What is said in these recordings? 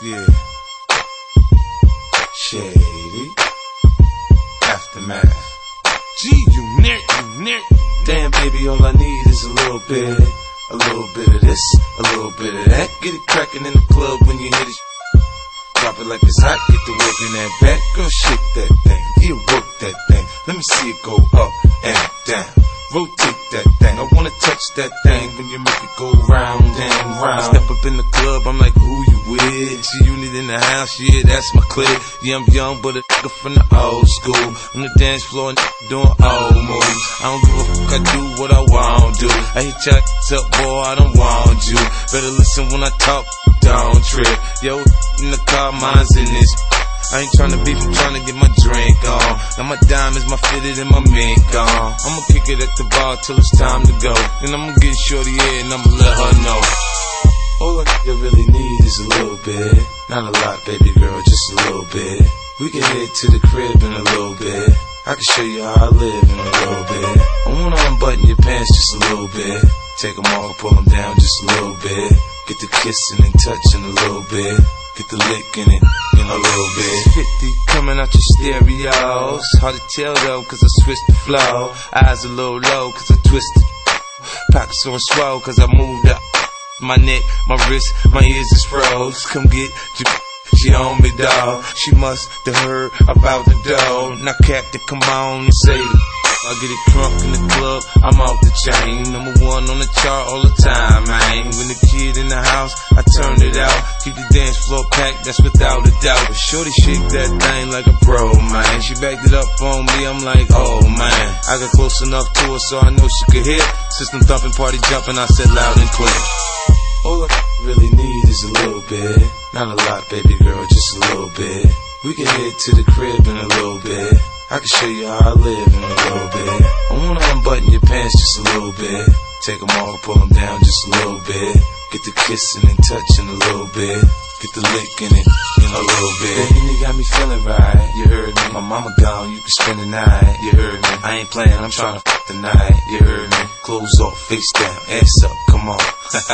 Yeah. Shady. Aftermath. G-Unit. Damn, baby, all I need is a little bit of this, a little bit of that. Get it crackin' in the club when you hit it. Drop it like it's hot, get the work in that back. Girl, shake that thing, yeah, work that thing. Let me see it go up and down. Rotate that thing, I wanna touch that thing when you make it go round and round. Step up in the club, I'm like, who you with? G-Unit in the house, yeah, that's my clique. Yeah, I'm young, but a nigga from the old school. On the dance floor, and doing old moves. I don't give a fuck, I do what I want to. I hit your ass up, boy, I don't want you. Better listen when I talk, don't trip. Yo, in the car, mine's in this. I ain't tryna beef, I'm tryna get my drink on. Now my diamonds, my fitted, and my mink on. I'ma kick it at the bar till it's time to go. Then I'ma get shorty here and I'ma let her know. All a nigga really need is a little bit. Not a lot, baby girl, just a little bit. We can head to the crib in a little bit. I can show you how I live in a little bit. I wanna unbutton your pants just a little bit. Take them off, pull them down just a little bit. Get the kissing and touching a little bit. Get the licking it in a little bit. 50 coming out your stereos. Hard to tell though, cause I switched the flow. Eyes a little low, cause I twisted. Pockets on swole, cause I moved up. My neck, my wrist, my ears is froze. Come get your she on me, dawg. She must have heard about the dough. Now, Captain, come on and say the I get it drunk in the club, I'm off the chain. Number one on the chart all the time, man. When the kid in the house, I turn it out. Keep the dance floor packed, that's without a doubt. But shorty shake that thing like a pro, man. She backed it up on me, I'm like, oh, man. I got close enough to her so I know she could hear. System thumping, party jumping, I said loud and clear. All I really need is a little bit. Not a lot, baby girl, just a little bit. We can head to the crib in a little bit. I can show you how I live in a little bit. I wanna unbutton your pants just a little bit. Take them off, pull them down just a little bit. Get the kissing and touching a little bit. Get the licking it in a little bit. Baby, you got me feeling right, you heard me. My mama gone, you can spend the night, you heard me. I ain't playing, I'm trying to fuck the night, you heard me. Clothes off, face down, ass up, come on.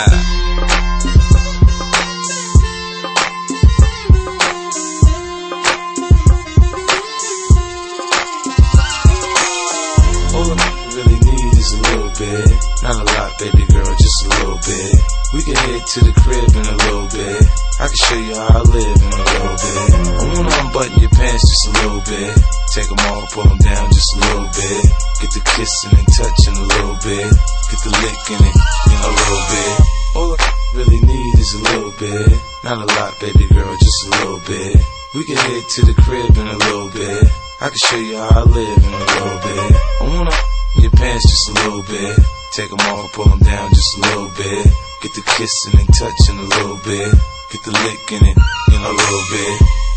All I really need is a little bit. Not a lot, baby girl, just a little bit. We can head to the crib in a little bit. I can show you how I live in a little bit. I wanna unbutton your pants just a little bit. Take them off, pull them down just a little bit. Get the kissing and touching a little bit. Get the licking it in a little bit. All I really need is a little bit. Not a lot, baby girl, just a little bit. We can head to the crib in a little bit. I can show you how I live in a little bit. I wanna your pants just a little bit. Take them off, pull them down just a little bit. Get the kissing and touching a little bit. Get the licking it in a little bit.